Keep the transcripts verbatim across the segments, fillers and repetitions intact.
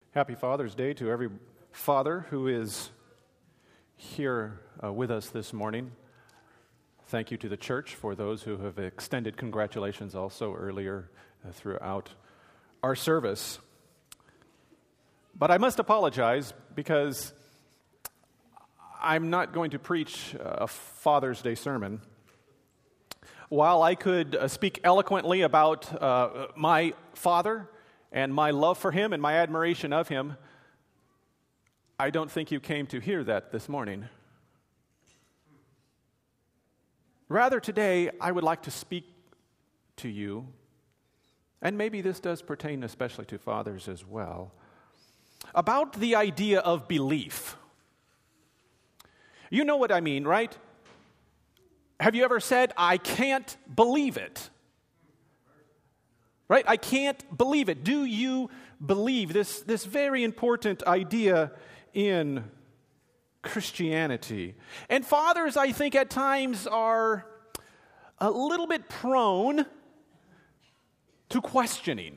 Happy Father's Day to every father who is here uh, with us this morning. Thank you to the church for those who have extended congratulations also earlier uh, throughout our service. But I must apologize because I'm not going to preach a Father's Day sermon. While I could uh, speak eloquently about uh, my father and my love for him and my admiration of him, I don't think you came to hear that this morning. Rather, today, I would like to speak to you, and maybe this does pertain especially to fathers as well, about the idea of belief. You know what I mean, right? Have you ever said, I can't believe it? Right? I can't believe it. Do you believe this, this very important idea in Christianity? And fathers, I think, at times are a little bit prone to questioning.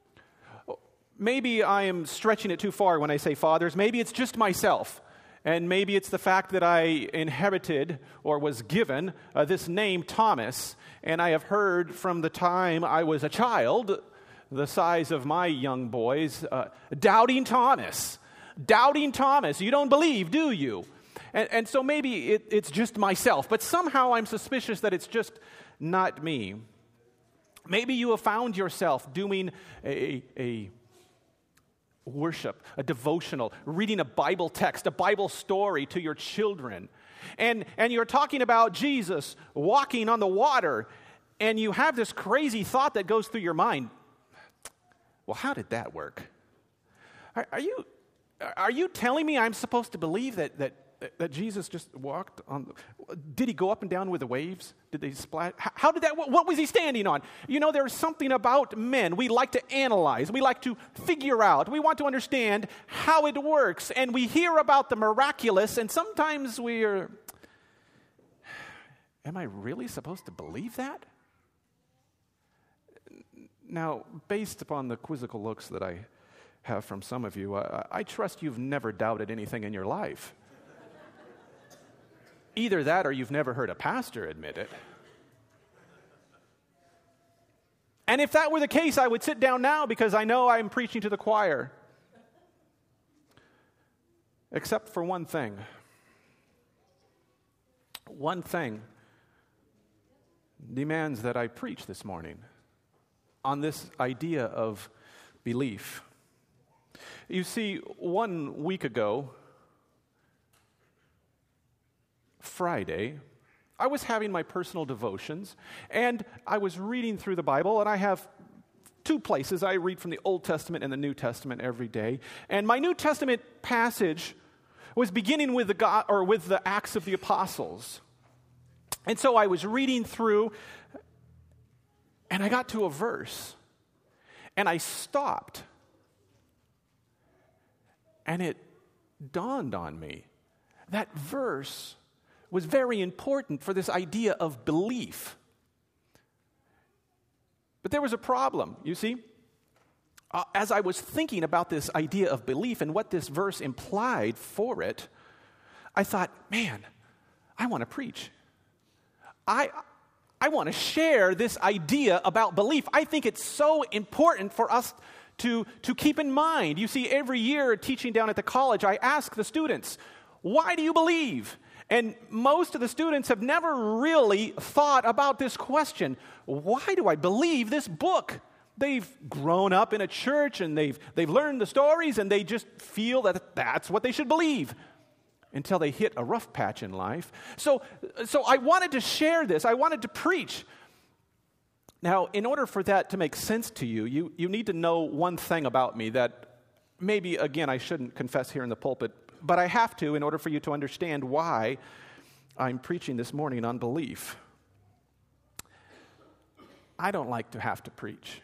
Maybe I am stretching it too far when I say fathers. Maybe it's just myself. And maybe it's the fact that I inherited or was given uh, this name, Thomas, and I have heard from the time I was a child, the size of my young boys, uh, doubting Thomas. Doubting Thomas. You don't believe, do you? And, and so maybe it, it's just myself, but somehow I'm suspicious that it's just not me. Maybe you have found yourself doing a, a worship, a devotional, reading a Bible text, a Bible story to your children. And, and you're talking about Jesus walking on the water, and you have this crazy thought that goes through your mind. Well, how did that work? Are, are you are you telling me I'm supposed to believe that that that Jesus just walked on? Did he go up and down with the waves? Did they splash? How, how did that? What was he standing on? You know, there's something about men. We like to analyze. We like to figure out. We want to understand how it works. And we hear about the miraculous, and sometimes we're, am I really supposed to believe that? Now, based upon the quizzical looks that I have from some of you, I, I trust you've never doubted anything in your life. Either that or you've never heard a pastor admit it. And if that were the case, I would sit down now because I know I'm preaching to the choir. Except for one thing. One thing demands that I preach this morning on this idea of belief. You see, one week ago, Friday, I was having my personal devotions, and I was reading through the Bible, and I have two places. I read from the Old Testament and the New Testament every day, and my New Testament passage was beginning with the God, or with the Acts of the Apostles. And so I was reading through, and I got to a verse, and I stopped, and it dawned on me that verse was very important for this idea of belief. But there was a problem, you see. Uh, as I was thinking about this idea of belief and what this verse implied for it, I thought, man, I want to preach. I I want to share this idea about belief. I think it's so important for us to, to keep in mind. You see, every year teaching down at the college, I ask the students, why do you believe? And most of the students have never really thought about this question. Why do I believe this book? They've grown up in a church and they've they've learned the stories and they just feel that that's what they should believe until they hit a rough patch in life. So, so I wanted to share this. I wanted to preach. Now, in order for that to make sense to you, you, you need to know one thing about me that maybe, again, I shouldn't confess here in the pulpit, but I have to in order for you to understand why I'm preaching this morning on belief. I don't like to have to preach.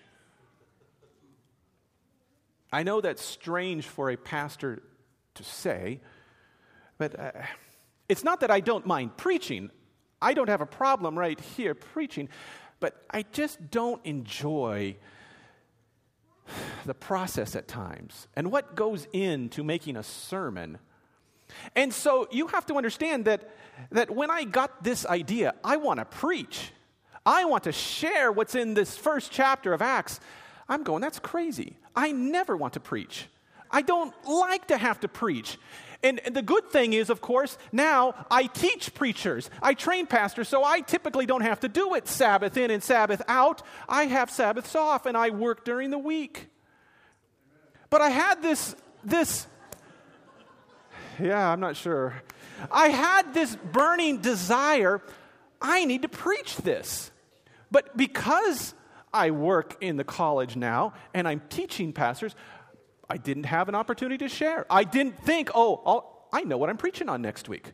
I know that's strange for a pastor to say, but uh, it's not that I don't mind preaching. I don't have a problem right here preaching, but I just don't enjoy the process at times and what goes into making a sermon. And so you have to understand that, that when I got this idea, I want to preach. I want to share what's in this first chapter of Acts. I'm going, that's crazy. I never want to preach. I don't like to have to preach. And, and the good thing is, of course, now I teach preachers. I train pastors, so I typically don't have to do it Sabbath in and Sabbath out. I have Sabbaths off, and I work during the week. But I had this, this, yeah, I'm not sure. I had this burning desire, I need to preach this. But because I work in the college now, and I'm teaching pastors, I didn't have an opportunity to share. I didn't think, oh, I'll, I know what I'm preaching on next week.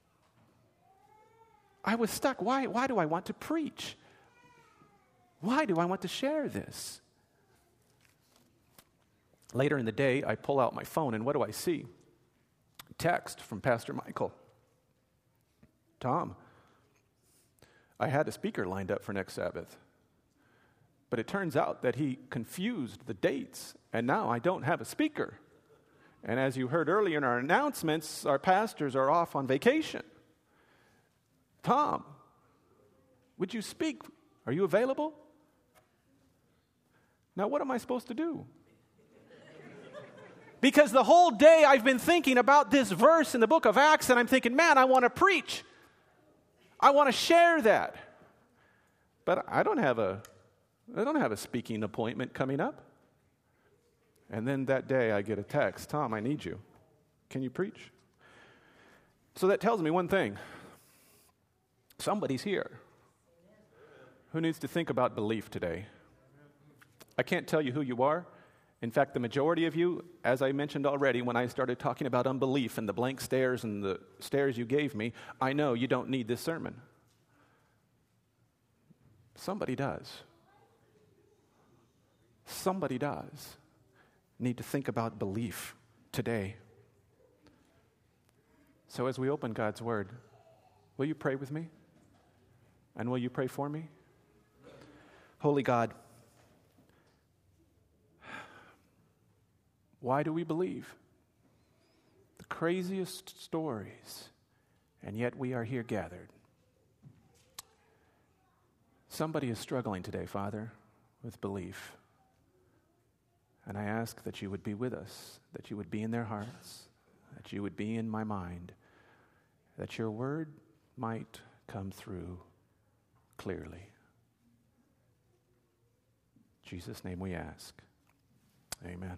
I was stuck. Why, why do I want to preach? Why do I want to share this? Later in the day, I pull out my phone, and what do I see? Text from Pastor Michael. Tom, I had a speaker lined up for next Sabbath. But it turns out that he confused the dates, and now I don't have a speaker. And as you heard earlier in our announcements, our pastors are off on vacation. Tom, would you speak? Are you available? Now, what am I supposed to do? Because the whole day I've been thinking about this verse in the book of Acts, and I'm thinking, man, I want to preach. I want to share that. But I don't have a I don't have a speaking appointment coming up. And then that day I get a text, Tom, I need you. Can you preach? So that tells me one thing. Somebody's here who needs to think about belief today. I can't tell you who you are. In fact, the majority of you, as I mentioned already when I started talking about unbelief and the blank stares and the stares you gave me, I know you don't need this sermon. Somebody does. Somebody does need to think about belief today. So as we open God's Word, will you pray with me? And will you pray for me? Holy God, why do we believe? The craziest stories, and yet we are here gathered. Somebody is struggling today, Father, with belief. And I ask that you would be with us, that you would be in their hearts, that you would be in my mind, that your word might come through clearly. In Jesus' name we ask. Amen.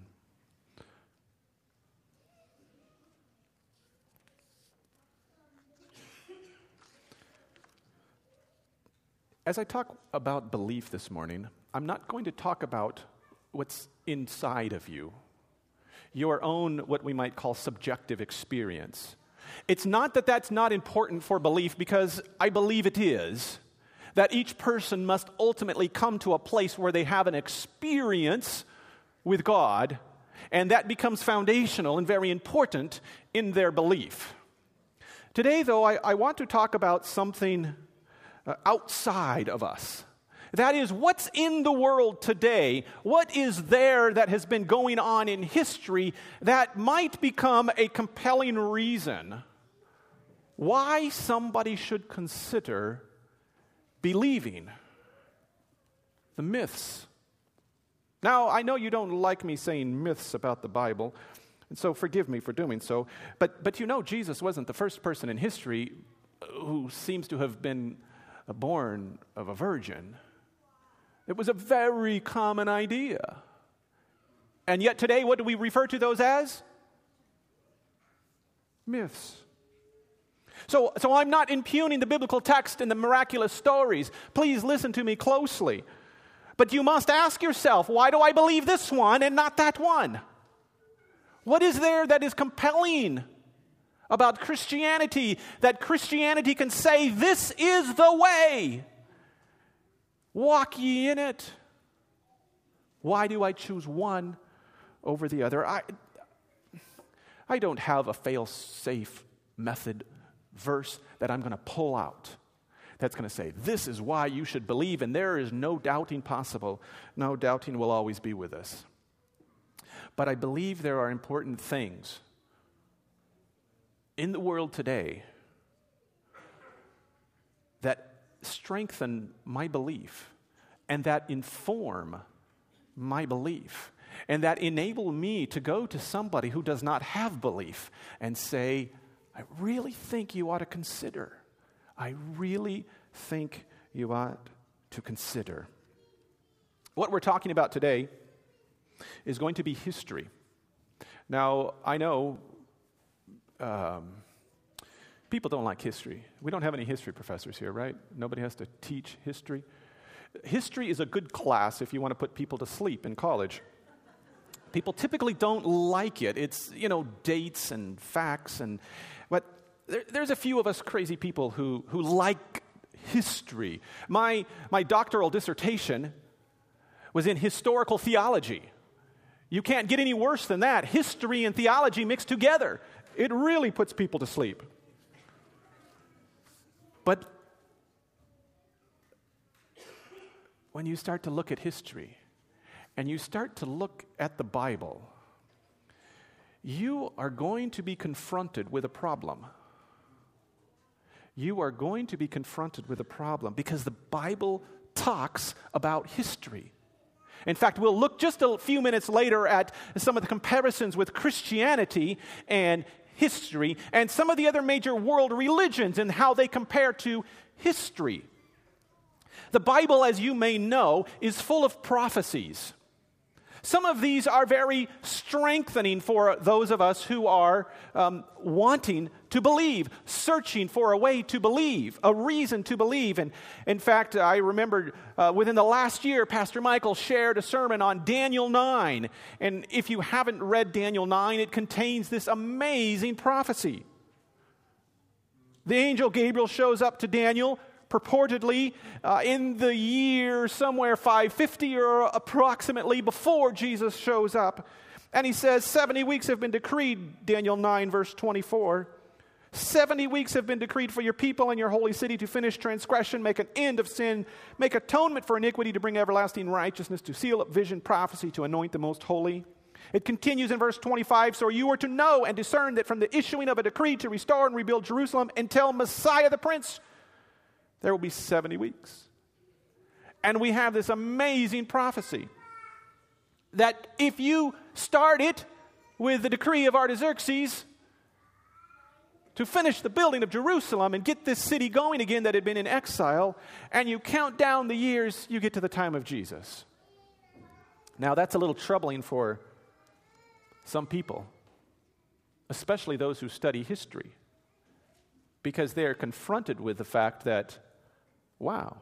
As I talk about belief this morning, I'm not going to talk about what's inside of you, your own, what we might call subjective experience. It's not that that's not important for belief, because I believe it is, that each person must ultimately come to a place where they have an experience with God, and that becomes foundational and very important in their belief. Today, though, I, I want to talk about something uh, outside of us. That is, what's in the world today? What is there that has been going on in history that might become a compelling reason why somebody should consider believing the myths? Now, I know you don't like me saying myths about the Bible, and so forgive me for doing so, but, but you know Jesus wasn't the first person in history who seems to have been born of a virgin. It was a very common idea. And yet today, what do we refer to those as? Myths. So, so I'm not impugning the biblical text and the miraculous stories. Please listen to me closely. But you must ask yourself, why do I believe this one and not that one? What is there that is compelling about Christianity, that Christianity can say, this is the way? Walk ye in it. Why do I choose one over the other? I, I don't have a fail-safe method verse that I'm going to pull out that's going to say, this is why you should believe, and there is no doubting possible. No, doubting will always be with us. But I believe there are important things in the world today that strengthen my belief and that inform my belief and that enable me to go to somebody who does not have belief and say, I really think you ought to consider. I really think you ought to consider. What we're talking about today is going to be history. Now, I know um, people don't like history. We don't have any history professors here, right? Nobody has to teach history. History is a good class if you want to put people to sleep in college. People typically don't like it. It's, you know, dates and facts, and but there, there's a few of us crazy people who who like history. My my doctoral dissertation was in historical theology. You can't get any worse than that. History and theology mixed together. It really puts people to sleep. But when you start to look at history and you start to look at the Bible, you are going to be confronted with a problem. You are going to be confronted with a problem because the Bible talks about history. In fact, we'll look just a few minutes later at some of the comparisons with Christianity and history and some of the other major world religions and how they compare to history. The Bible, as you may know, is full of prophecies. Some of these are very strengthening for those of us who are um, wanting to believe, searching for a way to believe, a reason to believe. And in fact, I remember uh, within the last year, Pastor Michael shared a sermon on Daniel nine. And if you haven't read Daniel nine, it contains this amazing prophecy. The angel Gabriel shows up to Daniel purportedly uh, in the year somewhere five fifty or approximately before Jesus shows up. And he says, seventy weeks have been decreed, Daniel nine, verse twenty-four. seventy weeks have been decreed for your people and your holy city to finish transgression, make an end of sin, make atonement for iniquity, to bring everlasting righteousness, to seal up vision, prophecy, to anoint the most holy. It continues in verse twenty-five, so you are to know and discern that from the issuing of a decree to restore and rebuild Jerusalem until Messiah the Prince, there will be seventy weeks. And we have this amazing prophecy that if you start it with the decree of Artaxerxes to finish the building of Jerusalem and get this city going again that had been in exile, and you count down the years, you get to the time of Jesus. Now that's a little troubling for some people, especially those who study history, because they are confronted with the fact that, wow,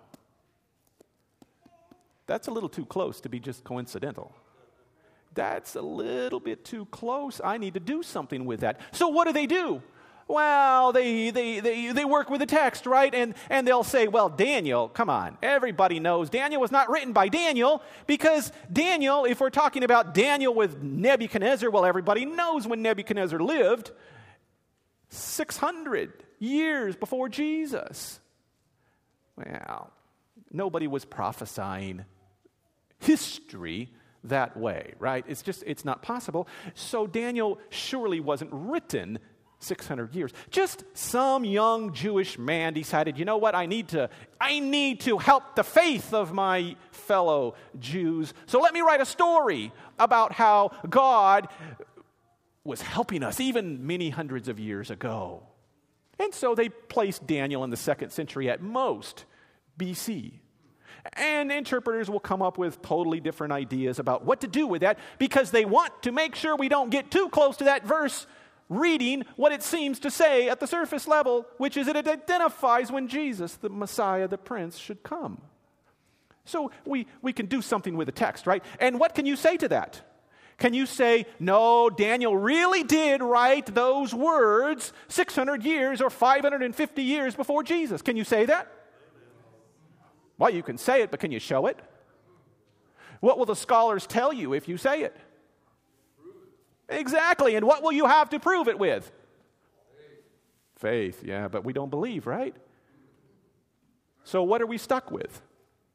that's a little too close to be just coincidental. That's a little bit too close. I need to do something with that. So what do they do? Well, they they they, they work with the text, right? And, and they'll say, well, Daniel, come on. Everybody knows Daniel was not written by Daniel because Daniel, if we're talking about Daniel with Nebuchadnezzar, well, everybody knows when Nebuchadnezzar lived, six hundred years before Jesus. Well, nobody was prophesying history that way, right? It's just, it's not possible. So Daniel surely wasn't written six hundred years. Just some young Jewish man decided, you know what, I need to, I need to help the faith of my fellow Jews. So let me write a story about how God was helping us even many hundreds of years ago. And so they placed Daniel in the second century at most, B C. And interpreters will come up with totally different ideas about what to do with that because they want to make sure we don't get too close to that verse reading what it seems to say at the surface level, which is that it identifies when Jesus, the Messiah, the Prince, should come. So we, we can do something with the text, right? And what can you say to that? Can you say, no, Daniel really did write those words six hundred years or five hundred fifty years before Jesus? Can you say that? Well, you can say it, but can you show it? What will the scholars tell you if you say it? Exactly. And what will you have to prove it with? Faith. Faith, yeah, but we don't believe, right? So what are we stuck with?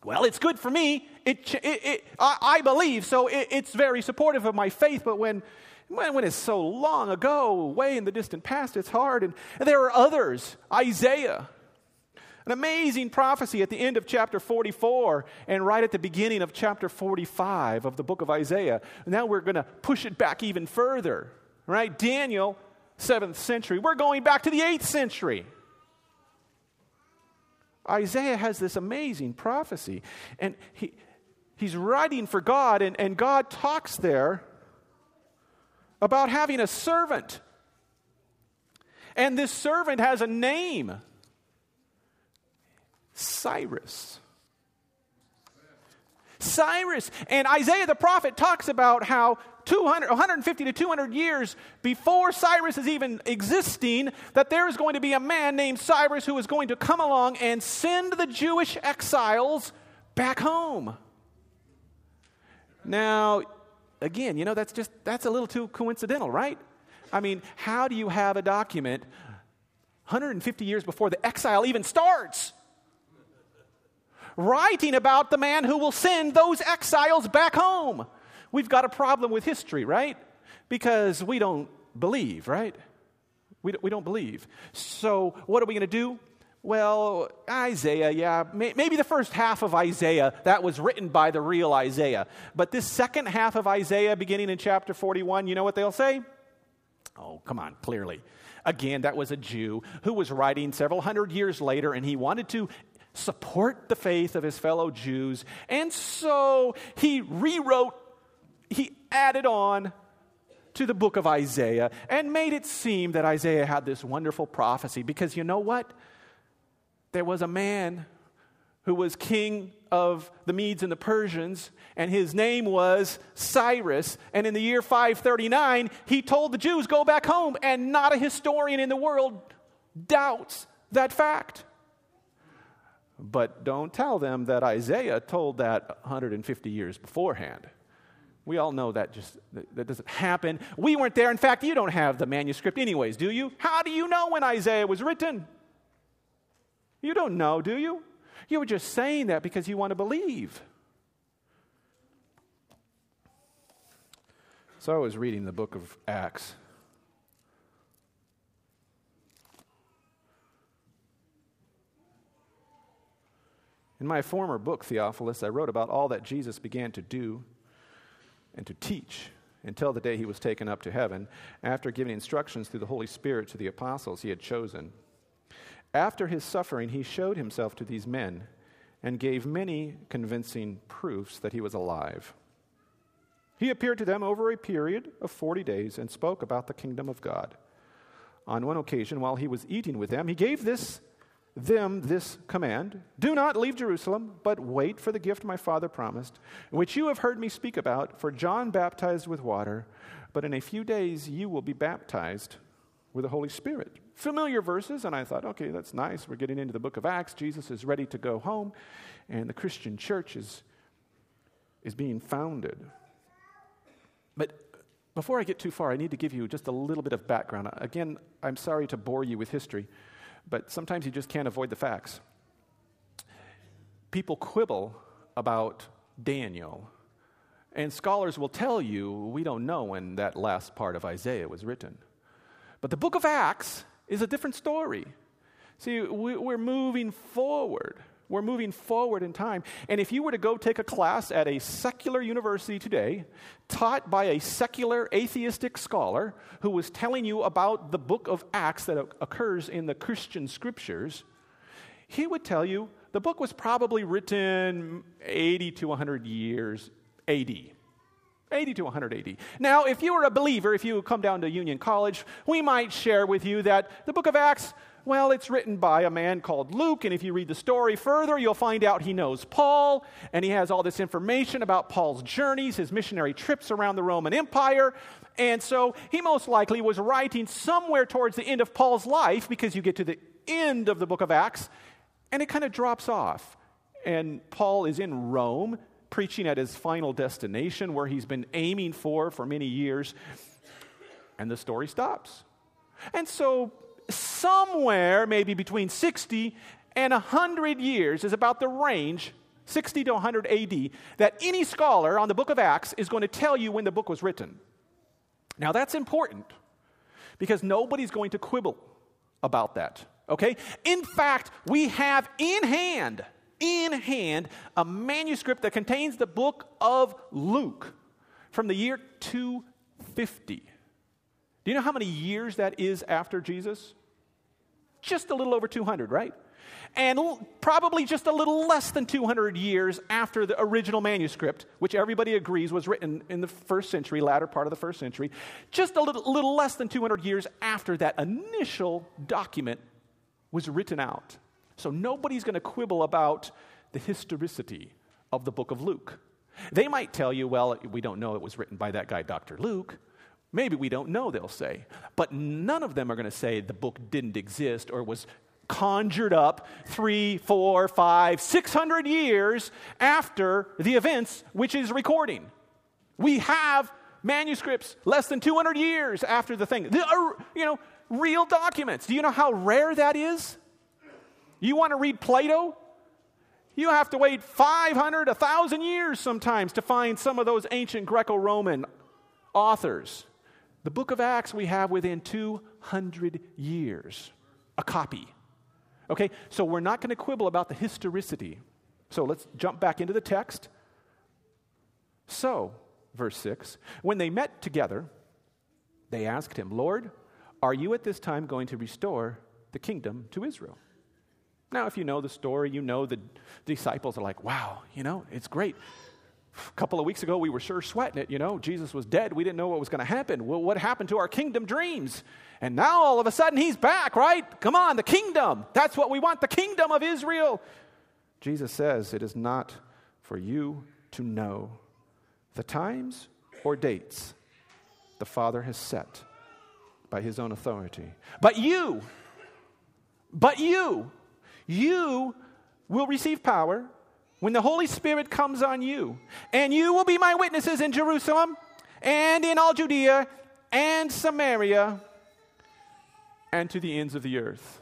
Well, it's good for me. It, it, it, I, I believe, so it, it's very supportive of my faith. But when, when, when it's so long ago, way in the distant past, it's hard. And, and there are others. Isaiah, an amazing prophecy at the end of chapter forty-four and right at the beginning of chapter forty-five of the book of Isaiah. Now we're going to push it back even further, right? Daniel, seventh century. We're going back to the eighth century. Isaiah has this amazing prophecy, and he, he's writing for God, and, and God talks there about having a servant. And this servant has a name, Cyrus. Cyrus. And Isaiah the prophet talks about how two hundred, one hundred fifty to two hundred years before Cyrus is even existing, that there is going to be a man named Cyrus who is going to come along and send the Jewish exiles back home. Now, again, you know, that's just, that's a little too coincidental, right? I mean, how do you have a document one hundred fifty years before the exile even starts, writing about the man who will send those exiles back home? We've got a problem with history, right? Because we don't believe, right? We don't, we don't believe. So what are we going to do? Well, Isaiah, yeah, may, maybe the first half of Isaiah, that was written by the real Isaiah. But this second half of Isaiah, beginning in chapter forty-one, you know what they'll say? Oh, come on, clearly. Again, that was a Jew who was writing several hundred years later, and he wanted to support the faith of his fellow Jews. And so he rewrote, he added on to the book of Isaiah and made it seem that Isaiah had this wonderful prophecy, because you know what? There was a man who was king of the Medes and the Persians, and his name was Cyrus. And in the year five thirty-nine, he told the Jews, go back home, and not a historian in the world doubts that fact. But don't tell them that Isaiah told that one hundred fifty years beforehand. We all know that just that doesn't happen. We weren't there. In fact, you don't have the manuscript anyways, do you? How do you know when Isaiah was written? You don't know, do you? You were just saying that because you want to believe. So I was reading the book of Acts. In my former book, Theophilus, I wrote about all that Jesus began to do and to teach until the day he was taken up to heaven, after giving instructions through the Holy Spirit to the apostles he had chosen. After his suffering, he showed himself to these men and gave many convincing proofs that he was alive. He appeared to them over a period of forty days and spoke about the kingdom of God. On one occasion, while he was eating with them, he gave this them this command: do not leave Jerusalem, but wait for the gift my Father promised, which you have heard me speak about. For John baptized with water, but in a few days you will be baptized with the Holy Spirit. Familiar verses, and I thought, okay, that's nice. We're getting into the book of Acts. Jesus is ready to go home, and the Christian church is, is being founded. But before I get too far, I need to give you just a little bit of background. Again, I'm sorry to bore you with history, but sometimes you just can't avoid the facts. People quibble about Daniel, and scholars will tell you we don't know when that last part of Isaiah was written. But the book of Acts is a different story. See, we're moving forward. We're moving forward in time. And if you were to go take a class at a secular university today, taught by a secular atheistic scholar who was telling you about the book of Acts that occurs in the Christian scriptures, he would tell you the book was probably written eighty to one hundred years A D. eighty to one hundred A D. Now, if you were a believer, if you come down to Union College, we might share with you that the book of Acts, well, it's written by a man called Luke, and if you read the story further, you'll find out he knows Paul, and he has all this information about Paul's journeys, his missionary trips around the Roman Empire, and so he most likely was writing somewhere towards the end of Paul's life, because you get to the end of the book of Acts, and it kind of drops off, and Paul is in Rome, preaching at his final destination where he's been aiming for for many years, and the story stops. And so somewhere maybe between sixty and one hundred years is about the range sixty to one hundred A D, that any scholar on the book of Acts is going to tell you when the book was written. Now that's important because nobody's going to quibble about that, okay? In fact, we have in hand, in hand, a manuscript that contains the book of Luke from the year two fifty. Do you know how many years that is after Jesus? Just a little over two hundred, right? And l- probably just a little less than two hundred years after the original manuscript, which everybody agrees was written in the first century, latter part of the first century. Just a little, little less than two hundred years after that initial document was written out. So nobody's going to quibble about the historicity of the book of Luke. They might tell you, well, we don't know it was written by that guy, Doctor Luke. Maybe we don't know, they'll say. But none of them are going to say the book didn't exist or was conjured up three, four, five, six hundred years after the events which is recording. We have manuscripts less than two hundred years after the thing. The, uh, you know, real documents. Do you know how rare that is? You want to read Plato? You have to wait five hundred, one thousand years sometimes to find some of those ancient Greco-Roman authors. The book of Acts we have within two hundred years, a copy. Okay, so we're not going to quibble about the historicity. So let's jump back into the text. So, verse six, when they met together, they asked him, Lord, are you at this time going to restore the kingdom to Israel? Now, if you know the story, you know the disciples are like, wow, you know, it's great. A couple of weeks ago, we were sure sweating it, you know. Jesus was dead. We didn't know what was going to happen. Well, what happened to our kingdom dreams? And now, all of a sudden, he's back, right? Come on, the kingdom. That's what we want, the kingdom of Israel. Jesus says, it is not for you to know the times or dates the Father has set by his own authority. But you, but you, you will receive power when the Holy Spirit comes on you, and you will be my witnesses in Jerusalem and in all Judea and Samaria and to the ends of the earth.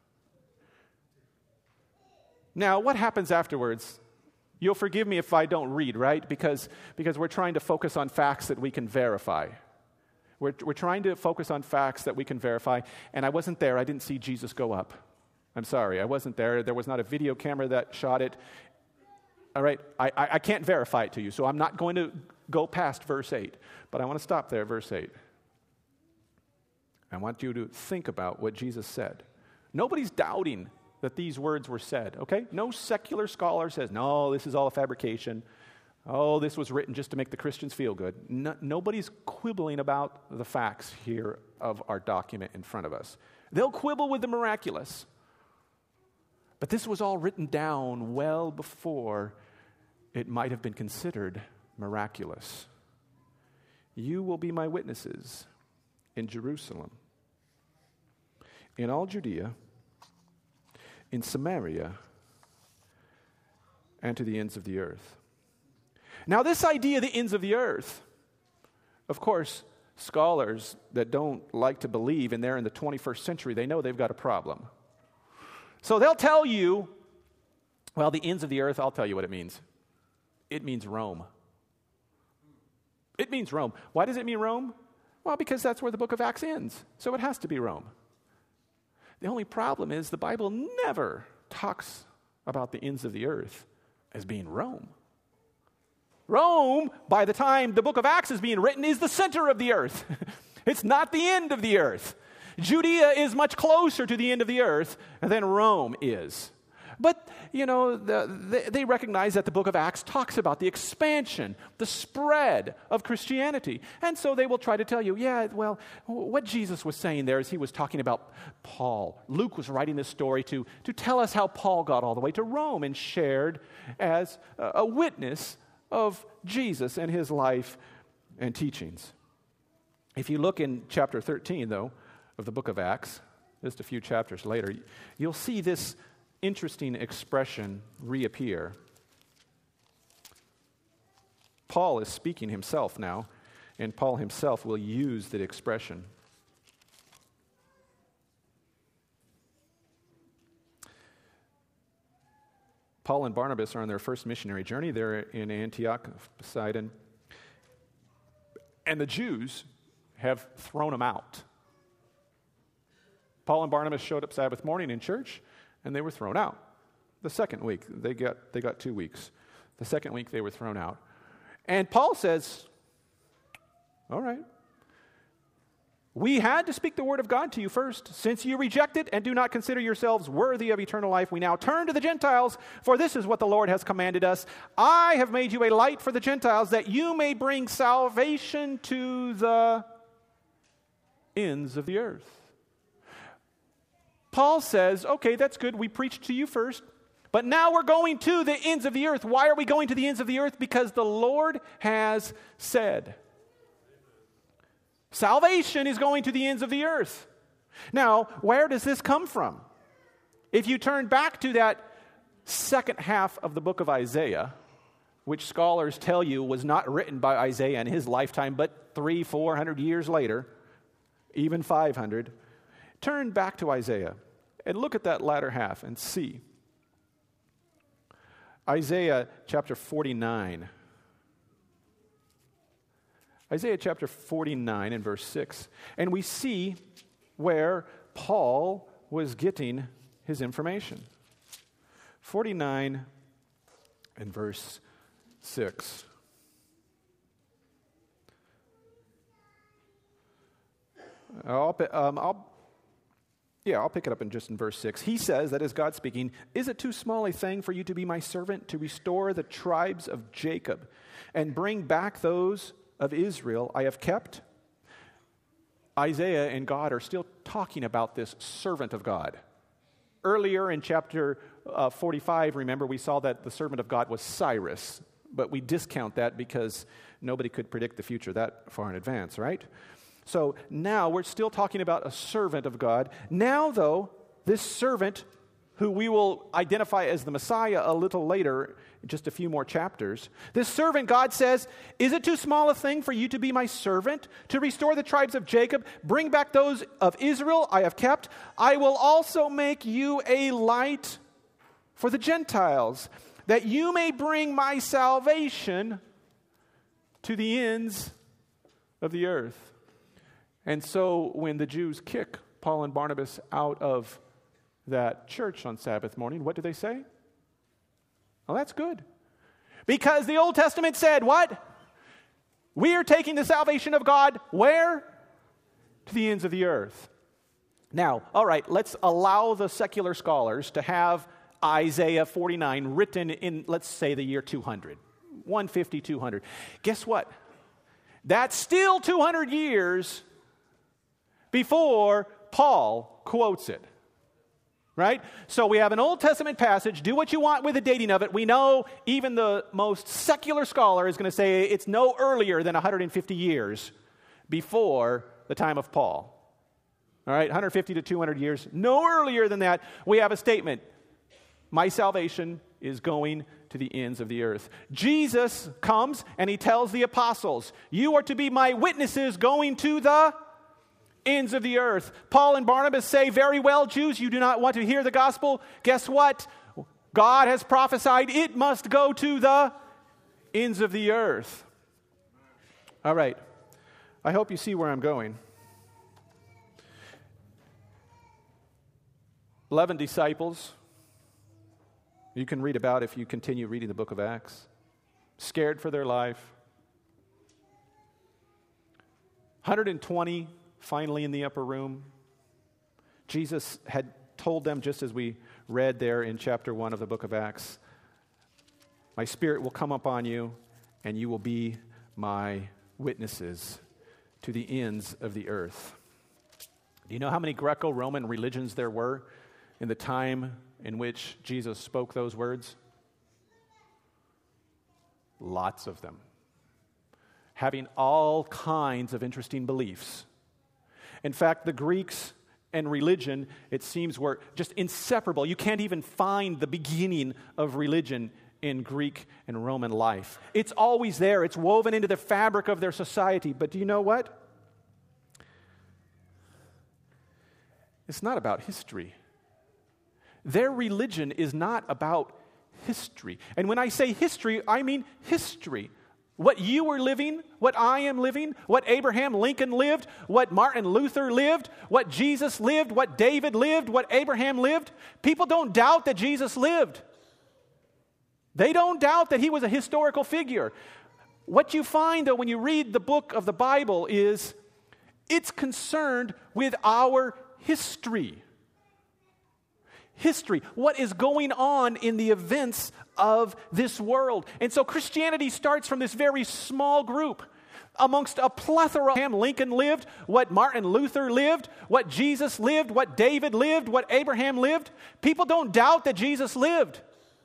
Now, what happens afterwards? You'll forgive me if I don't read, right? Because, because we're trying to focus on facts that we can verify. We're, we're trying to focus on facts that we can verify, and I wasn't there. I didn't see Jesus go up. I'm sorry, I wasn't there. There was not a video camera that shot it. All right, I, I, I can't verify it to you, so I'm not going to go past verse eight. But I want to stop there, verse eight. I want you to think about what Jesus said. Nobody's doubting that these words were said, okay? No secular scholar says, no, this is all a fabrication. Oh, this was written just to make the Christians feel good. No, nobody's quibbling about the facts here of our document in front of us. They'll quibble with the miraculous. But this was all written down well before it might have been considered miraculous. You will be my witnesses in Jerusalem, in all Judea, in Samaria, and to the ends of the earth. Now, this idea, the ends of the earth, of course, scholars that don't like to believe, and they're in the twenty-first century, they know they've got a problem. So they'll tell you, well, the ends of the earth, I'll tell you what it means. It means Rome. It means Rome. Why does it mean Rome? Well, because that's where the book of Acts ends. So it has to be Rome. The only problem is the Bible never talks about the ends of the earth as being Rome. Rome, by the time the book of Acts is being written, is the center of the earth. It's not the end of the earth. Judea is much closer to the end of the earth than Rome is. But, you know, the, the, they recognize that the book of Acts talks about the expansion, the spread of Christianity. And so they will try to tell you, yeah, well, what Jesus was saying there is he was talking about Paul. Luke was writing this story to, to tell us how Paul got all the way to Rome and shared as a, a witness of Jesus and his life and teachings. If you look in chapter thirteen, though, of the book of Acts, just a few chapters later, you'll see this interesting expression reappear. Paul is speaking himself now, and Paul himself will use that expression. Paul and Barnabas are on their first missionary journey. They're in Antioch of Pisidian. And the Jews have thrown them out. Paul and Barnabas showed up Sabbath morning in church, and they were thrown out. The second week, they got, they got two weeks. The second week, they were thrown out. And Paul says, all right, we had to speak the word of God to you first. Since you reject it and do not consider yourselves worthy of eternal life, we now turn to the Gentiles, for this is what the Lord has commanded us. I have made you a light for the Gentiles, that you may bring salvation to the ends of the earth. Paul says, okay, that's good. We preached to you first, but now we're going to the ends of the earth. Why are we going to the ends of the earth? Because the Lord has said. Salvation is going to the ends of the earth. Now, where does this come from? If you turn back to that second half of the book of Isaiah, which scholars tell you was not written by Isaiah in his lifetime, but three, four hundred years later, even five hundred, turn back to Isaiah and look at that latter half and see. Isaiah chapter forty-nine. Isaiah chapter forty-nine and verse six. And we see where Paul was getting his information. forty-nine and verse six. I'll, um, I'll, yeah, I'll pick it up in just in verse six. He says, that is God speaking, is it too small a thing for you to be my servant, to restore the tribes of Jacob, and bring back those of Israel I have kept? Isaiah and God are still talking about this servant of God. Earlier in chapter uh, forty-five, remember, we saw that the servant of God was Cyrus, but we discount that because nobody could predict the future that far in advance, right? So now we're still talking about a servant of God. Now, though, this servant, who we will identify as the Messiah a little later, in just a few more chapters, this servant, God says, is it too small a thing for you to be my servant, to restore the tribes of Jacob, bring back those of Israel I have kept? I will also make you a light for the Gentiles, that you may bring my salvation to the ends of the earth. And so when the Jews kick Paul and Barnabas out of that church on Sabbath morning, what do they say? Well, that's good. Because the Old Testament said, what? We are taking the salvation of God where? To the ends of the earth. Now, all right, let's allow the secular scholars to have Isaiah forty-nine written in, let's say, the year two hundred. one fifty, two hundred. Guess what? That's still two hundred years before Paul quotes it. Right? So we have an Old Testament passage. Do what you want with the dating of it. We know even the most secular scholar is going to say it's no earlier than one hundred fifty years before the time of Paul. All right, one hundred fifty to two hundred years. No earlier than that. We have a statement. My salvation is going to the ends of the earth. Jesus comes and he tells the apostles, you are to be my witnesses going to the ends of the earth. Paul and Barnabas say, very well, Jews, you do not want to hear the gospel. Guess what? God has prophesied it must go to the ends of the earth. All right. I hope you see where I'm going. Eleven disciples. You can read about if you continue reading the book of Acts. Scared for their life. one hundred twenty finally in the upper room. Jesus had told them, just as we read there in chapter one of the book of Acts, my Spirit will come upon you, and you will be my witnesses to the ends of the earth. Do you know how many Greco-Roman religions there were in the time in which Jesus spoke those words? Lots of them. Having all kinds of interesting beliefs. In fact, the Greeks and religion, it seems, were just inseparable. You can't even find the beginning of religion in Greek and Roman life. It's always there. It's woven into the fabric of their society. But do you know what? It's not about history. Their religion is not about history. And when I say history, I mean history. What you were living, what I am living, what Abraham Lincoln lived, what Martin Luther lived, what Jesus lived, what David lived, what Abraham lived. People don't doubt that Jesus lived. They don't doubt that he was a historical figure. What you find, though, when you read the book of the Bible is it's concerned with our history. History, what is going on in the events of this world. And so Christianity starts from this very small group amongst a plethora. Abraham Lincoln lived, what Martin Luther lived, what Jesus lived, what David lived, what Abraham lived. People don't doubt that Jesus lived.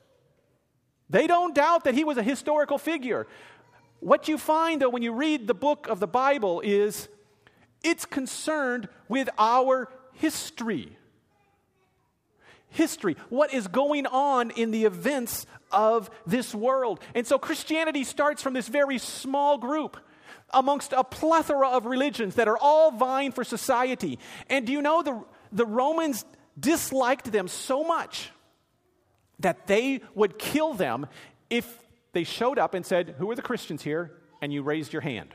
They don't doubt that he was a historical figure. What you find, though, when you read the book of the Bible is it's concerned with our history. History, what is going on in the events of this world. And so Christianity starts from this very small group amongst a plethora of religions that are all vying for society. And do you know the, the Romans disliked them so much that they would kill them if they showed up and said, "Who are the Christians here?" and you raised your hand.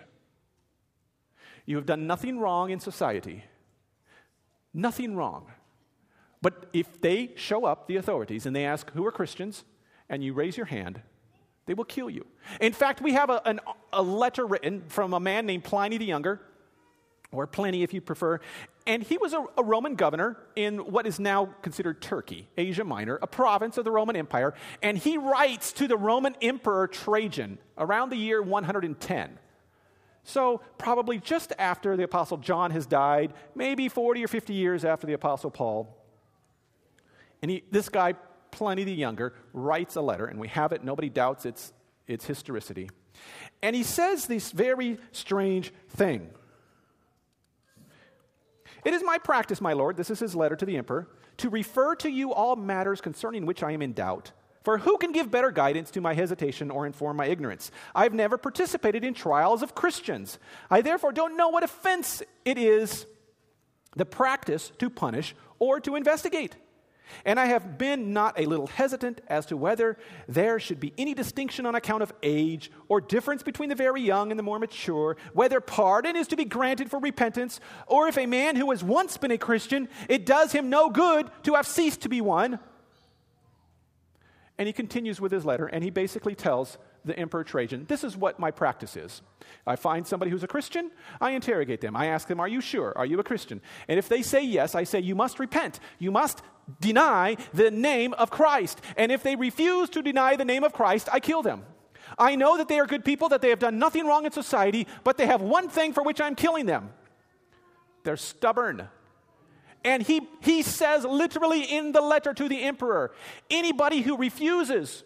You have done nothing wrong in society. Nothing wrong. But if they show up, the authorities, and they ask, "Who are Christians?" and you raise your hand, they will kill you. In fact, we have a, an, a letter written from a man named Pliny the Younger, or Pliny if you prefer, and he was a, a Roman governor in what is now considered Turkey, Asia Minor, a province of the Roman Empire, and he writes to the Roman Emperor Trajan around the year one hundred ten. So probably just after the Apostle John has died, maybe forty or fifty years after the Apostle Paul. And he, this guy, Pliny the Younger, writes a letter, and we have it. Nobody doubts its, its historicity. And he says this very strange thing. "It is my practice, my lord," this is his letter to the emperor, "to refer to you all matters concerning which I am in doubt. For who can give better guidance to my hesitation or inform my ignorance? I've never participated in trials of Christians. I therefore don't know what offense it is, the practice to punish or to investigate. And I have been not a little hesitant as to whether there should be any distinction on account of age or difference between the very young and the more mature, whether pardon is to be granted for repentance, or if a man who has once been a Christian, it does him no good to have ceased to be one." And he continues with his letter, and he basically tells the Emperor Trajan, "This is what my practice is. I find somebody who's a Christian, I interrogate them. I ask them, 'Are you sure? Are you a Christian?' And if they say yes, I say, 'You must repent. You must deny the name of Christ.' And if they refuse to deny the name of Christ, I kill them. I know that they are good people, that they have done nothing wrong in society, but they have one thing for which I'm killing them. They're stubborn." And he, he says literally in the letter to the emperor, anybody who refuses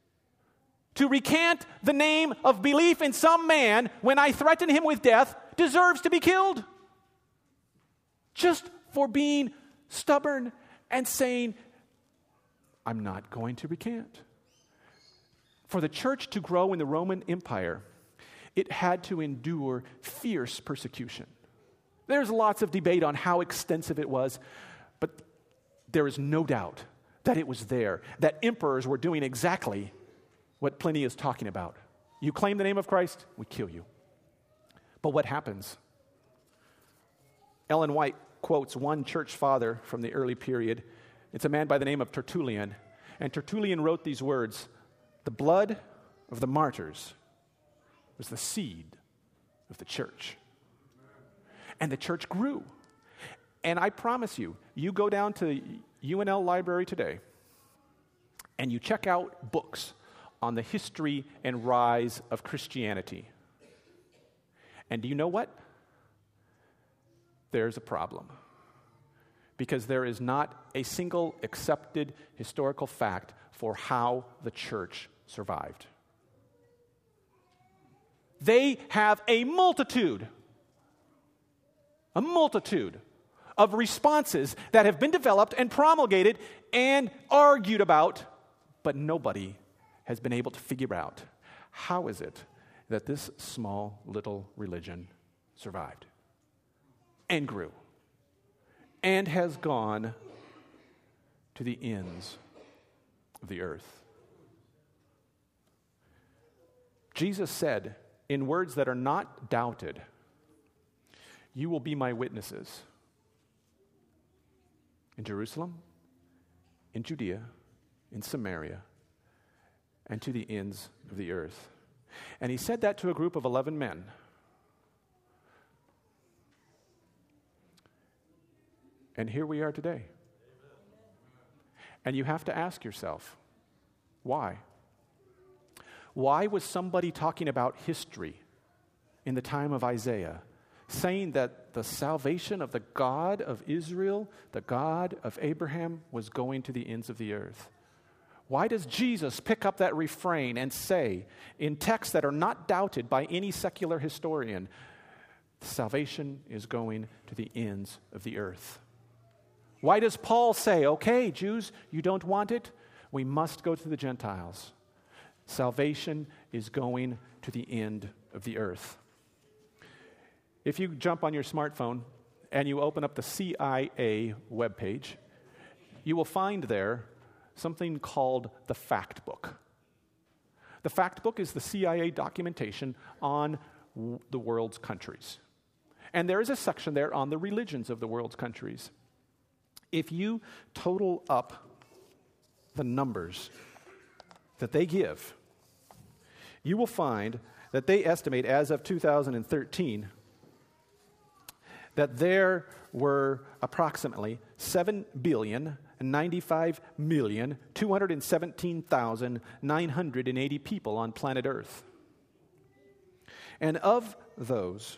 to recant the name of belief in some man when I threaten him with death deserves to be killed. Just for being stubborn and saying, "I'm not going to recant." For the church to grow in the Roman Empire, it had to endure fierce persecution. There's lots of debate on how extensive it was, but there is no doubt that it was there, that emperors were doing exactly what Pliny is talking about. You claim the name of Christ, we kill you. But what happens? Ellen White quotes one church father from the early period. It's a man by the name of Tertullian. And Tertullian wrote these words, "The blood of the martyrs was the seed of the church." And the church grew. And I promise you, you go down to U N L library today, and you check out books on the history and rise of Christianity. And do you know what? There's a problem. Because there is not a single accepted historical fact for how the church survived. They have a multitude, a multitude of responses that have been developed and promulgated and argued about, but nobody has been able to figure out how is it that this small little religion survived and grew and has gone to the ends of the earth. Jesus said, in words that are not doubted, "You will be my witnesses in Jerusalem, in Judea, in Samaria, and to the ends of the earth." And he said that to a group of eleven men. And here we are today. And you have to ask yourself, why? Why was somebody talking about history in the time of Isaiah, saying that the salvation of the God of Israel, the God of Abraham, was going to the ends of the earth? Why does Jesus pick up that refrain and say, in texts that are not doubted by any secular historian, salvation is going to the ends of the earth? Why does Paul say, okay, Jews, you don't want it? We must go to the Gentiles. Salvation is going to the end of the earth. If you jump on your smartphone and you open up the C I A webpage, you will find there something called the Fact Book. The Fact Book is the C I A documentation on w- the world's countries. And there is a section there on the religions of the world's countries. If you total up the numbers that they give, you will find that they estimate, as of two thousand thirteen, that there were approximately seven billion ninety-five million two hundred seventeen thousand nine hundred eighty people on planet Earth. And of those,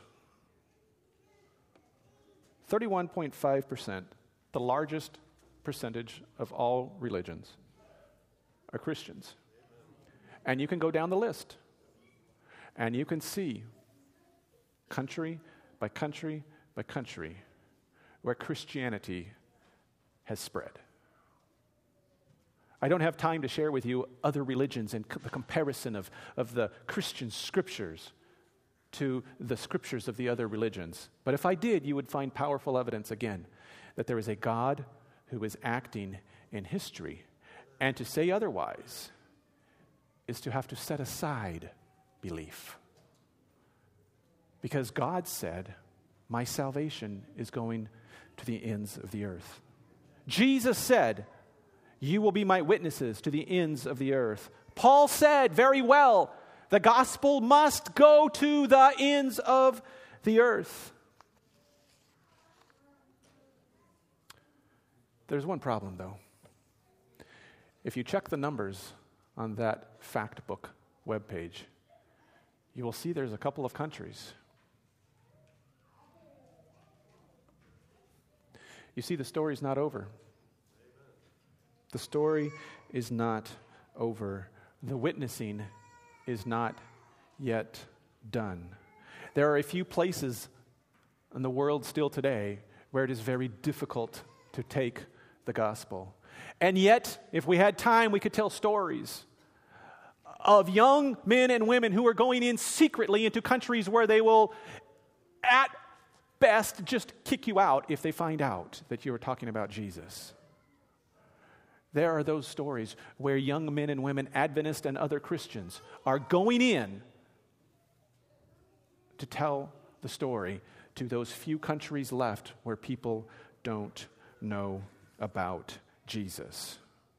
thirty-one point five percent, the largest percentage of all religions, are Christians. And you can go down the list, and you can see country by country by country where Christianity has spread. I don't have time to share with you other religions and co- the comparison of, of the Christian scriptures to the scriptures of the other religions. But if I did, you would find powerful evidence again that there is a God who is acting in history. And to say otherwise is to have to set aside belief. Because God said, my salvation is going to the ends of the earth. Jesus said, you will be my witnesses to the ends of the earth. Paul said very well, the gospel must go to the ends of the earth. There's one problem, though. If you check the numbers on that Fact Book webpage, you will see there's a couple of countries. You see, the story's not over. The story is not over. The witnessing is not yet done. There are a few places in the world still today where it is very difficult to take the gospel. And yet, if we had time, we could tell stories of young men and women who are going in secretly into countries where they will, at best, just kick you out if they find out that you are talking about Jesus. There are those stories where young men and women, Adventist and other Christians, are going in to tell the story to those few countries left where people don't know about Jesus.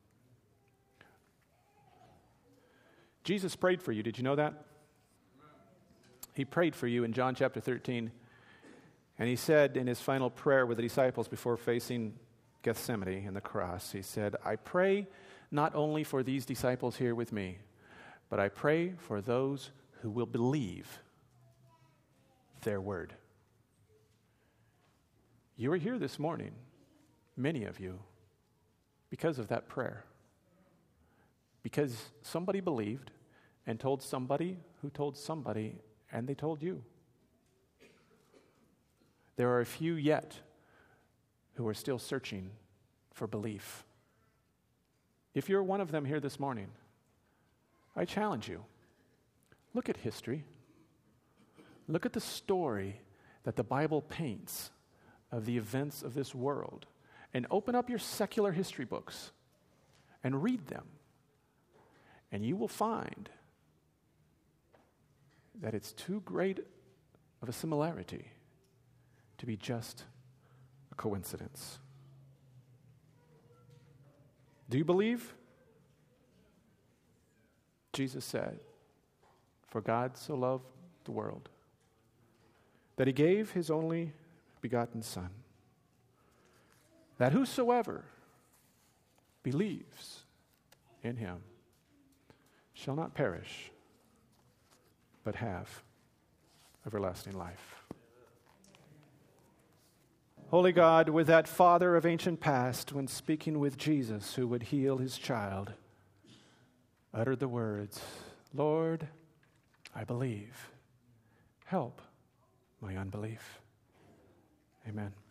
Jesus prayed for you. Did you know that? He prayed for you in John chapter thirteen. And he said in his final prayer with the disciples before facing Gethsemane and the cross, he said, I pray not only for these disciples here with me, but I pray for those who will believe their word. You are here this morning, many of you, because of that prayer. Because somebody believed and told somebody who told somebody, and they told you. There are a few yet who are still searching for belief. If you're one of them here this morning, I challenge you. Look at history. Look at the story that the Bible paints of the events of this world. And open up your secular history books and read them. And you will find that it's too great of a similarity to be just a coincidence. Do you believe? Jesus said, "For God so loved the world that he gave his only begotten Son, that whosoever believes in him shall not perish, but have everlasting life." Holy God, with that Father of ancient past, when speaking with Jesus who would heal his child, uttered the words, "Lord, I believe. Help my unbelief." Amen.